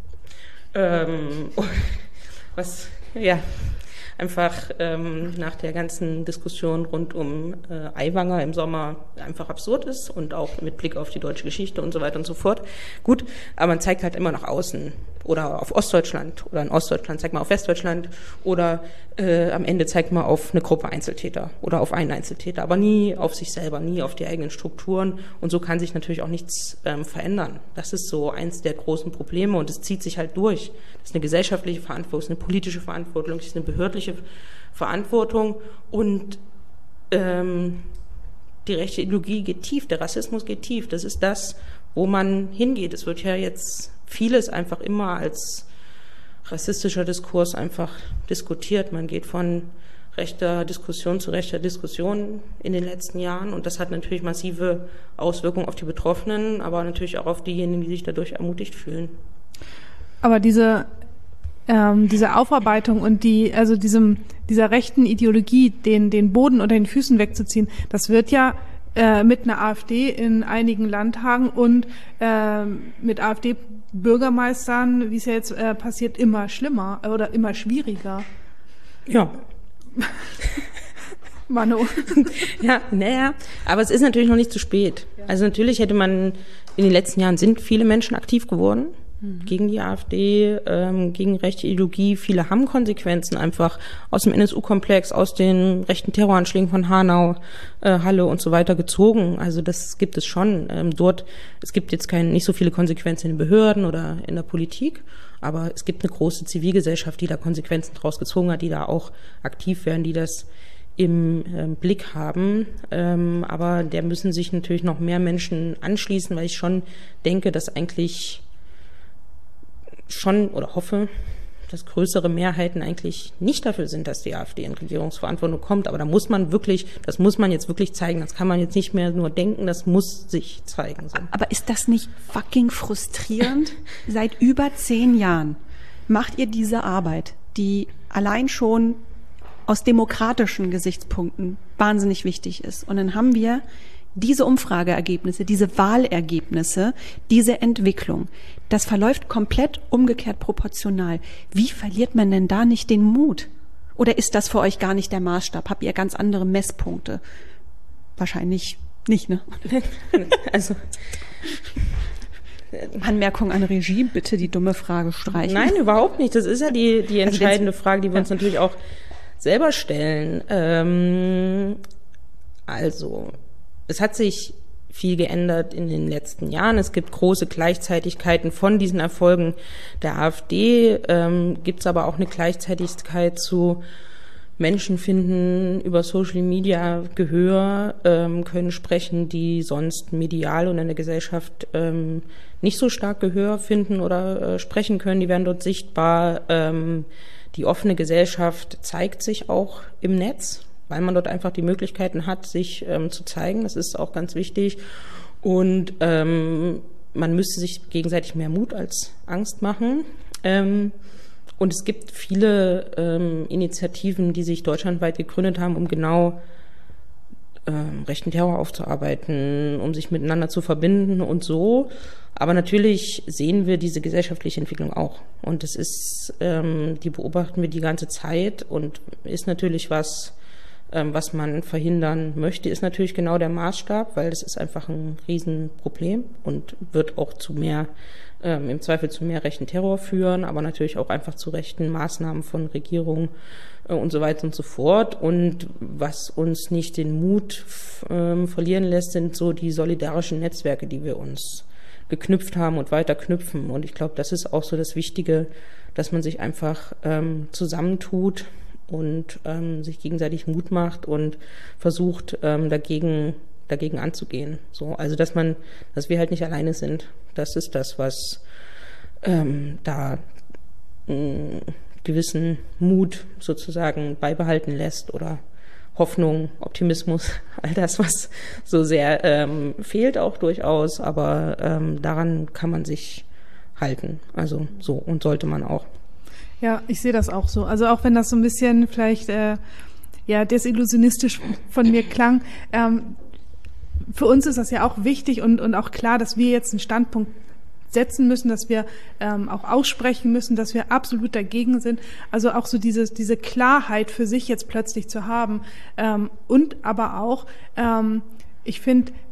Was ja einfach nach der ganzen Diskussion rund um Aiwanger im Sommer einfach absurd ist und auch mit Blick auf die deutsche Geschichte und so weiter und so fort. Gut, aber man zeigt halt immer nach außen, oder auf Ostdeutschland oder in Ostdeutschland zeigt man auf Westdeutschland oder am Ende zeigt man auf eine Gruppe Einzeltäter oder auf einen Einzeltäter, aber nie auf sich selber, nie auf die eigenen Strukturen und so kann sich natürlich auch nichts verändern. Das ist so eins der großen Probleme und es zieht sich halt durch. Das ist eine gesellschaftliche Verantwortung, das ist eine politische Verantwortung, das ist eine behördliche Verantwortung und die rechte Ideologie geht tief, der Rassismus geht tief. Das ist das, wo man hingeht. Es wird ja jetzt vieles einfach immer als rassistischer Diskurs einfach diskutiert. Man geht von rechter Diskussion zu rechter Diskussion in den letzten Jahren und das hat natürlich massive Auswirkungen auf die Betroffenen, aber natürlich auch auf diejenigen, die sich dadurch ermutigt fühlen. Aber diese Aufarbeitung und dieser rechten Ideologie, den Boden unter den Füßen wegzuziehen, das wird ja mit einer AfD in einigen Landtagen und mit AfD-Bürgermeistern, wie es ja jetzt passiert, immer schlimmer oder immer schwieriger. Ja. Manu. Ja, naja, aber es ist natürlich noch nicht zu spät. Also natürlich hätte man, in den letzten Jahren sind viele Menschen aktiv geworden. Gegen die AfD, gegen rechte Ideologie. Viele haben Konsequenzen einfach aus dem NSU-Komplex, aus den rechten Terroranschlägen von Hanau, Halle und so weiter gezogen. Also das gibt es schon. Es gibt jetzt nicht so viele Konsequenzen in den Behörden oder in der Politik, aber es gibt eine große Zivilgesellschaft, die da Konsequenzen draus gezogen hat, die da auch aktiv werden, die das im Blick haben. Aber der müssen sich natürlich noch mehr Menschen anschließen, weil ich schon denke, dass eigentlich oder hoffe, dass größere Mehrheiten eigentlich nicht dafür sind, dass die AfD in Regierungsverantwortung kommt. Aber das muss man jetzt wirklich zeigen. Das kann man jetzt nicht mehr nur denken, das muss sich zeigen. So. Aber ist das nicht fucking frustrierend? Seit über 10 Jahren macht ihr diese Arbeit, die allein schon aus demokratischen Gesichtspunkten wahnsinnig wichtig ist. Und dann haben wir diese Umfrageergebnisse, diese Wahlergebnisse, diese Entwicklung, das verläuft komplett umgekehrt proportional. Wie verliert man denn da nicht den Mut? Oder ist das für euch gar nicht der Maßstab? Habt ihr ganz andere Messpunkte? Wahrscheinlich nicht, ne? Also Anmerkung an Regie, bitte die dumme Frage streichen. Nein, überhaupt nicht. Das ist ja die entscheidende Frage, die wir uns natürlich auch selber stellen. Es hat sich viel geändert in den letzten Jahren. Es gibt große Gleichzeitigkeiten von diesen Erfolgen der AfD. Gibt es aber auch eine Gleichzeitigkeit zu Menschen finden über Social Media Gehör, können sprechen, die sonst medial und in der Gesellschaft nicht so stark Gehör finden oder sprechen können. Die werden dort sichtbar. Die offene Gesellschaft zeigt sich auch im Netz, weil man dort einfach die Möglichkeiten hat, sich zu zeigen. Das ist auch ganz wichtig. Und man müsste sich gegenseitig mehr Mut als Angst machen. Und es gibt viele Initiativen, die sich deutschlandweit gegründet haben, um genau rechten Terror aufzuarbeiten, um sich miteinander zu verbinden und so. Aber natürlich sehen wir diese gesellschaftliche Entwicklung auch. Und das ist, die beobachten wir die ganze Zeit und ist natürlich was man verhindern möchte, ist natürlich genau der Maßstab, weil das ist einfach ein Riesenproblem und wird auch zu mehr, im Zweifel zu mehr rechten Terror führen, aber natürlich auch einfach zu rechten Maßnahmen von Regierungen und so weiter und so fort. Und was uns nicht den Mut verlieren lässt, sind so die solidarischen Netzwerke, die wir uns geknüpft haben und weiter knüpfen. Und ich glaube, das ist auch so das Wichtige, dass man sich einfach zusammentut und sich gegenseitig Mut macht und versucht, dagegen anzugehen. So, also dass wir halt nicht alleine sind. Das ist das, was da gewissen Mut sozusagen beibehalten lässt oder Hoffnung, Optimismus, all das, was so sehr fehlt auch durchaus, aber daran kann man sich halten. Also so und sollte man auch. Ja, ich sehe das auch so. Also auch wenn das so ein bisschen vielleicht desillusionistisch von mir klang, für uns ist das ja auch wichtig und auch klar, dass wir jetzt einen Standpunkt setzen müssen, dass wir auch aussprechen müssen, dass wir absolut dagegen sind. Also auch so diese Klarheit für sich jetzt plötzlich zu haben. Und aber auch, ich finde,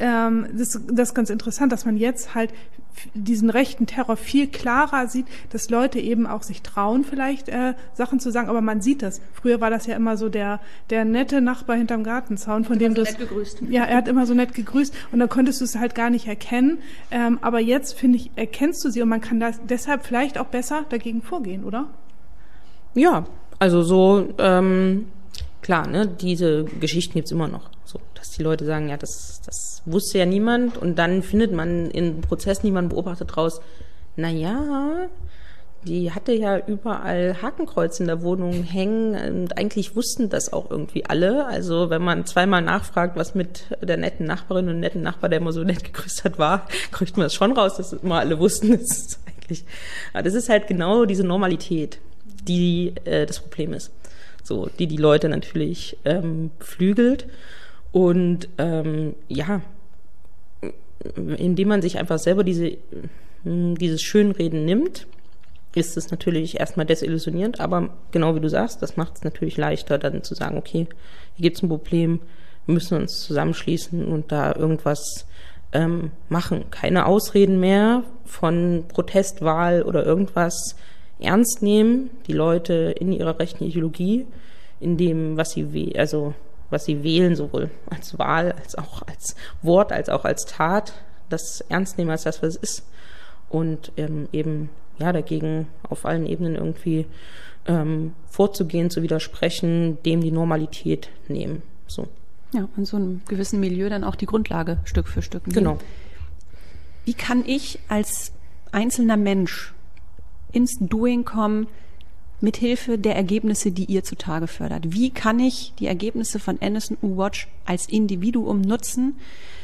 das ist ganz interessant, dass man jetzt halt diesen rechten Terror viel klarer sieht, dass Leute eben auch sich trauen, vielleicht Sachen zu sagen, aber man sieht das. Früher war das ja immer so der nette Nachbar hinterm Gartenzaun, von dem du nett gegrüßt. Ja, er hat immer so nett gegrüßt und dann konntest du es halt gar nicht erkennen. Aber jetzt, finde ich, erkennst du sie und man kann das deshalb vielleicht auch besser dagegen vorgehen, oder? Ja, also so, klar, ne, diese Geschichten gibt's immer noch. So, dass die Leute sagen, ja, das wusste ja niemand und dann findet man im Prozess niemand beobachtet raus, naja, die hatte ja überall Hakenkreuz in der Wohnung hängen und eigentlich wussten das auch irgendwie alle. Also wenn man zweimal nachfragt, was mit der netten Nachbarin und dem netten Nachbar, der immer so nett gegrüßt hat, war, kriegt man das schon raus, dass immer alle wussten. Das ist halt genau diese Normalität, die das Problem ist. So, die Leute natürlich beflügelt. Und ja, indem man sich einfach selber dieses Schönreden nimmt, ist es natürlich erstmal desillusionierend, aber genau wie du sagst, das macht es natürlich leichter, dann zu sagen, okay, hier gibt es ein Problem, wir müssen uns zusammenschließen und da irgendwas machen. Keine Ausreden mehr von Protestwahl oder irgendwas ernst nehmen, die Leute in ihrer rechten Ideologie, in dem, was sie wählen, sowohl als Wahl, als auch als Wort, als auch als Tat, das ernst nehmen als das, was es ist. Und eben ja dagegen auf allen Ebenen irgendwie vorzugehen, zu widersprechen, dem die Normalität nehmen. So. Ja, in so einem gewissen Milieu dann auch die Grundlage Stück für Stück nehmen. Genau. Wie kann ich als einzelner Mensch ins Doing kommen, mithilfe der Ergebnisse, die ihr zutage fördert? Wie kann ich die Ergebnisse von NSU Watch als Individuum nutzen,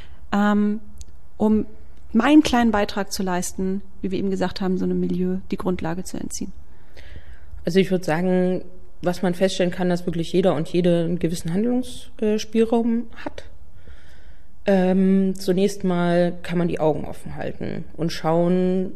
um meinen kleinen Beitrag zu leisten, wie wir eben gesagt haben, so einem Milieu die Grundlage zu entziehen? Also ich würde sagen, was man feststellen kann, dass wirklich jeder und jede einen gewissen Handlungsspielraum hat. Zunächst mal kann man die Augen offen halten und schauen,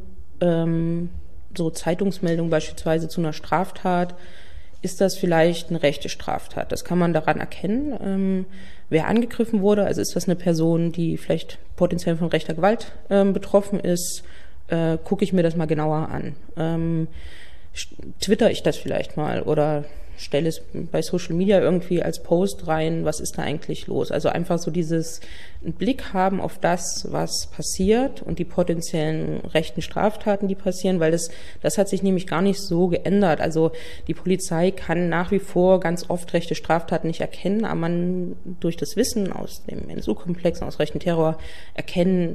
so Zeitungsmeldungen beispielsweise zu einer Straftat, ist das vielleicht eine rechte Straftat? Das kann man daran erkennen, wer angegriffen wurde. Also ist das eine Person, die vielleicht potenziell von rechter Gewalt betroffen ist? Gucke ich mir das mal genauer an. Twitter ich das vielleicht mal oder stelle es bei Social Media irgendwie als Post rein, was ist da eigentlich los? Also einfach so einen Blick haben auf das, was passiert und die potenziellen rechten Straftaten, die passieren, weil das hat sich nämlich gar nicht so geändert. Also die Polizei kann nach wie vor ganz oft rechte Straftaten nicht erkennen, aber man durch das Wissen aus dem NSU-Komplex, aus rechten Terror erkennt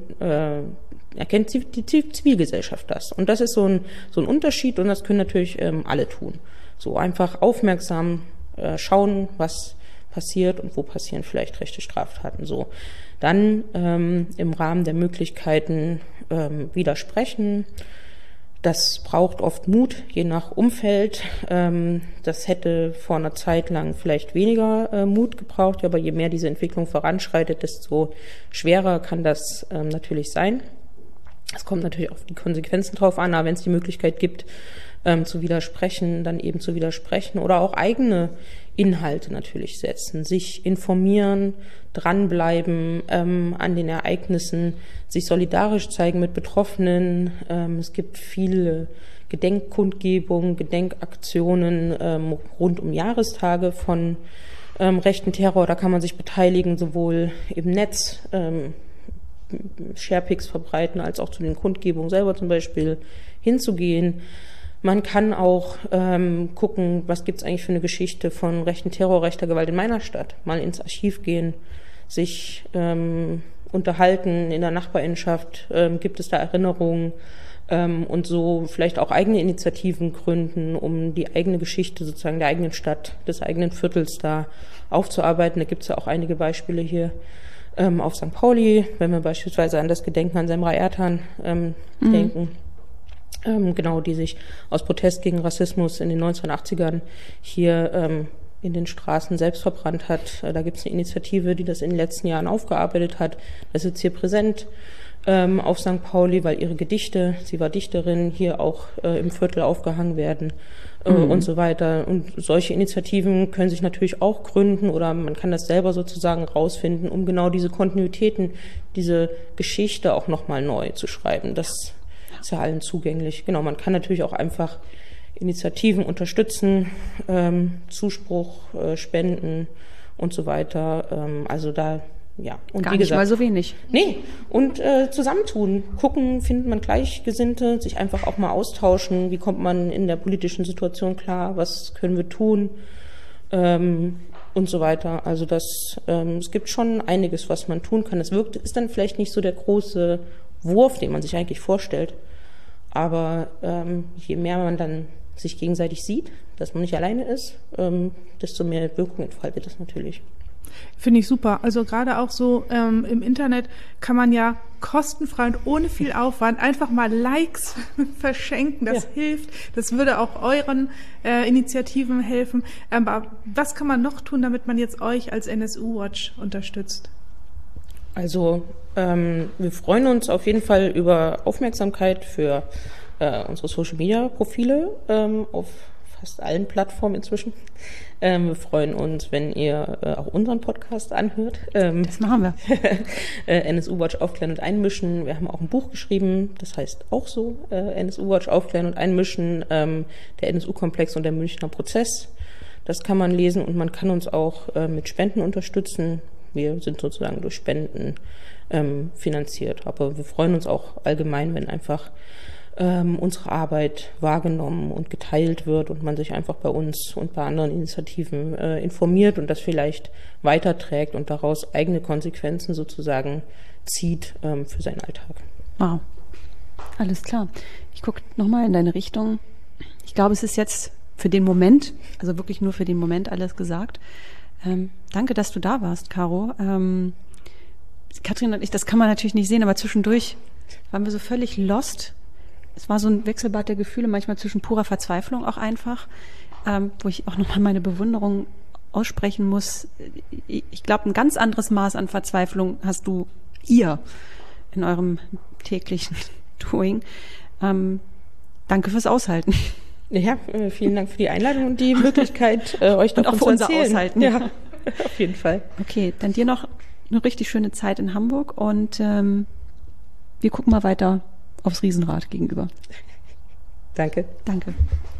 die Zivilgesellschaft das. Und das ist so ein Unterschied und das können natürlich alle tun. So einfach aufmerksam schauen, was passiert und wo passieren vielleicht rechte Straftaten. So dann im Rahmen der Möglichkeiten widersprechen. Das braucht oft Mut, je nach Umfeld. Das hätte vor einer Zeit lang vielleicht weniger Mut gebraucht, aber je mehr diese Entwicklung voranschreitet, desto schwerer kann das natürlich sein. Es kommt natürlich auf die Konsequenzen drauf an, aber wenn es die Möglichkeit gibt, zu widersprechen, dann eben zu widersprechen oder auch eigene Inhalte natürlich setzen, sich informieren, dranbleiben an den Ereignissen, sich solidarisch zeigen mit Betroffenen. Es gibt viele Gedenkkundgebungen, Gedenkaktionen rund um Jahrestage von rechten Terror. Da kann man sich beteiligen, sowohl im Netz, Sharepics verbreiten, als auch zu den Kundgebungen selber zum Beispiel hinzugehen. Man kann auch gucken, was gibt's eigentlich für eine Geschichte von rechten Terror, rechter Gewalt in meiner Stadt. Mal ins Archiv gehen, sich unterhalten in der Nachbarinschaft, gibt es da Erinnerungen und so vielleicht auch eigene Initiativen gründen, um die eigene Geschichte sozusagen der eigenen Stadt, des eigenen Viertels da aufzuarbeiten. Da gibt's ja auch einige Beispiele hier auf St. Pauli, wenn wir beispielsweise an das Gedenken an Semra Ertan denken. Genau, die sich aus Protest gegen Rassismus in den 1980ern hier in den Straßen selbst verbrannt hat. Da gibt es eine Initiative, die das in den letzten Jahren aufgearbeitet hat. Das ist jetzt hier präsent. auf St. Pauli, weil ihre Gedichte, sie war Dichterin, hier auch im Viertel aufgehangen werden und so weiter. Und solche Initiativen können sich natürlich auch gründen oder man kann das selber sozusagen rausfinden, um genau diese Kontinuitäten, diese Geschichte auch nochmal neu zu schreiben. Das ist ja allen zugänglich. Genau, man kann natürlich auch einfach Initiativen unterstützen, Zuspruch, Spenden und so weiter. Also da, ja. Und Gar wie nicht gesagt, mal so wenig. Nee, und zusammentun, gucken, findet man Gleichgesinnte, sich einfach auch mal austauschen, wie kommt man in der politischen Situation klar, was können wir tun und so weiter. Also es gibt schon einiges, was man tun kann. Es ist dann vielleicht nicht so der große Wurf, den man sich eigentlich vorstellt, aber je mehr man dann sich gegenseitig sieht, dass man nicht alleine ist, desto mehr Wirkung entfaltet das natürlich. Finde ich super. Also gerade auch so im Internet kann man ja kostenfrei und ohne viel Aufwand einfach mal Likes verschenken. Das hilft. Das würde auch euren Initiativen helfen. Aber was kann man noch tun, damit man jetzt euch als NSU Watch unterstützt? Also wir freuen uns auf jeden Fall über Aufmerksamkeit für unsere Social-Media-Profile auf fast allen Plattformen inzwischen. Wir freuen uns, wenn ihr auch unseren Podcast anhört. Das machen wir. NSU Watch aufklären und einmischen. Wir haben auch ein Buch geschrieben, das heißt auch so, NSU Watch aufklären und einmischen, der NSU-Komplex und der Münchner Prozess. Das kann man lesen und man kann uns auch mit Spenden unterstützen. Wir sind sozusagen durch Spenden finanziert. Aber wir freuen uns auch allgemein, wenn einfach unsere Arbeit wahrgenommen und geteilt wird und man sich einfach bei uns und bei anderen Initiativen informiert und das vielleicht weiterträgt und daraus eigene Konsequenzen sozusagen zieht für seinen Alltag. Wow, alles klar. Ich gucke nochmal in deine Richtung. Ich glaube, es ist jetzt für den Moment, also wirklich nur für den Moment alles gesagt. Danke, dass du da warst, Caro. Katrin und ich, das kann man natürlich nicht sehen, aber zwischendurch waren wir so völlig lost. Es war so ein Wechselbad der Gefühle, manchmal zwischen purer Verzweiflung auch einfach, wo ich auch nochmal meine Bewunderung aussprechen muss. Ich glaube, ein ganz anderes Maß an Verzweiflung hast ihr in eurem täglichen Doing. Danke fürs Aushalten. Ja, vielen Dank für die Einladung und die Möglichkeit, euch davon zu erzählen. Unser Aushalten. Ja, auf jeden Fall. Okay, dann dir noch eine richtig schöne Zeit in Hamburg und wir gucken mal weiter aufs Riesenrad gegenüber. Danke. Danke.